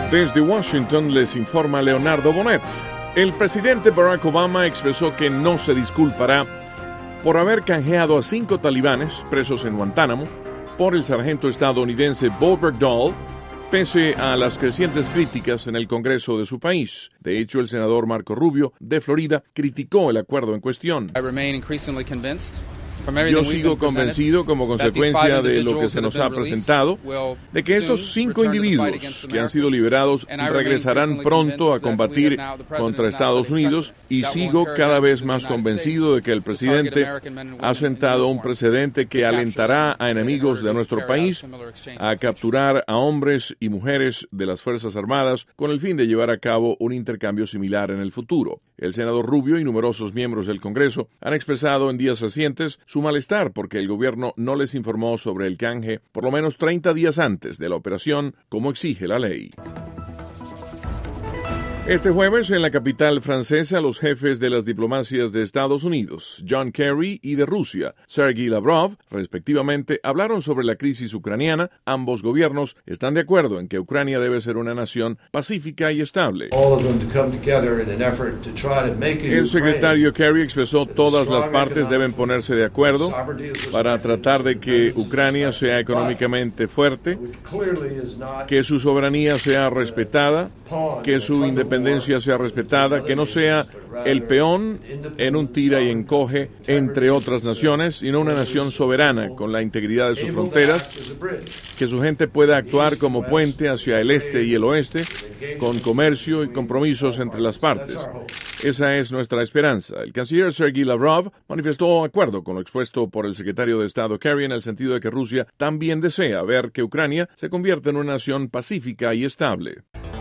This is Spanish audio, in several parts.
Desde Washington les informa Leonardo Bonet. El presidente Barack Obama expresó que no se disculpará por haber canjeado a 5 talibanes presos en Guantánamo por el sargento estadounidense Bo Bergdahl, pese a las crecientes críticas en el Congreso de su país. De hecho, el senador Marco Rubio, de Florida, criticó el acuerdo en cuestión. Yo sigo convencido, como consecuencia de lo que se nos ha presentado, de que estos 5 individuos que han sido liberados regresarán pronto a combatir contra Estados Unidos, y sigo cada vez más convencido de que el presidente ha sentado un precedente que alentará a enemigos de nuestro país a capturar a hombres y mujeres de las Fuerzas Armadas con el fin de llevar a cabo un intercambio similar en el futuro. El senador Rubio y numerosos miembros del Congreso han expresado en días recientes su malestar porque el gobierno no les informó sobre el canje por lo menos 30 días antes de la operación, como exige la ley. Este jueves, en la capital francesa, los jefes de las diplomacias de Estados Unidos, John Kerry, y de Rusia, Sergei Lavrov, respectivamente, hablaron sobre la crisis ucraniana. Ambos gobiernos están de acuerdo en que Ucrania debe ser una nación pacífica y estable. El secretario Kerry expresó todas las partes deben ponerse de acuerdo para tratar de que Ucrania sea económicamente fuerte, que su soberanía sea respetada, que su independencia sea respetada, que no sea el peón en un tira y encoge entre otras naciones, sino una nación soberana con la integridad de sus fronteras, que su gente pueda actuar como puente hacia el este y el oeste, con comercio y compromisos entre las partes. Esa es nuestra esperanza. El canciller Sergei Lavrov manifestó acuerdo con lo expuesto por el secretario de Estado Kerry en el sentido de que Rusia también desea ver que Ucrania se convierta en una nación pacífica y estable.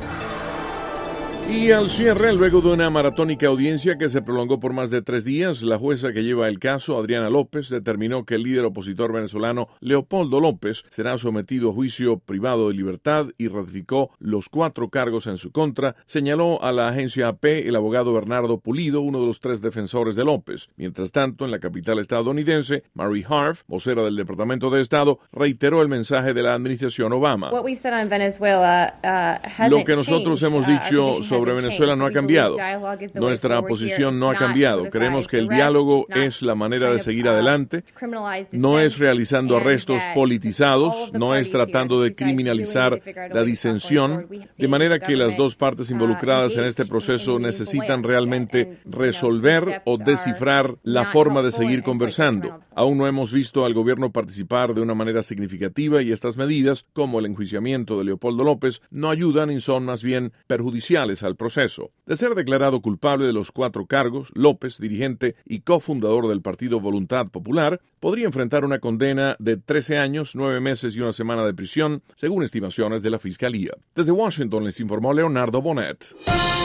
Y al cierre, luego de una maratónica audiencia que se prolongó por más de 3 días, la jueza que lleva el caso, Adriana López, determinó que el líder opositor venezolano Leopoldo López será sometido a juicio privado de libertad y ratificó los 4 cargos en su contra. Señaló a la agencia AP el abogado Bernardo Pulido, uno de los 3 defensores de López. Mientras tanto, en la capital estadounidense, Mary Harf, vocera del Departamento de Estado, reiteró el mensaje de la administración Obama. Lo que nosotros hemos dicho sobre Venezuela no ha cambiado. Nuestra posición no ha cambiado. Creemos que el diálogo es la manera de seguir adelante. No es realizando arrestos politizados, no es tratando de criminalizar la disensión, de manera que las 2 partes involucradas en este proceso necesitan realmente resolver o descifrar la forma de seguir conversando. Aún no hemos visto al gobierno participar de una manera significativa, y estas medidas, como el enjuiciamiento de Leopoldo López, no ayudan y son más bien perjudiciales al proceso. De ser declarado culpable de los 4 cargos, López, dirigente y cofundador del partido Voluntad Popular, podría enfrentar una condena de 13 años, 9 meses y 1 semana de prisión, según estimaciones de la Fiscalía. Desde Washington les informó Leonardo Bonet.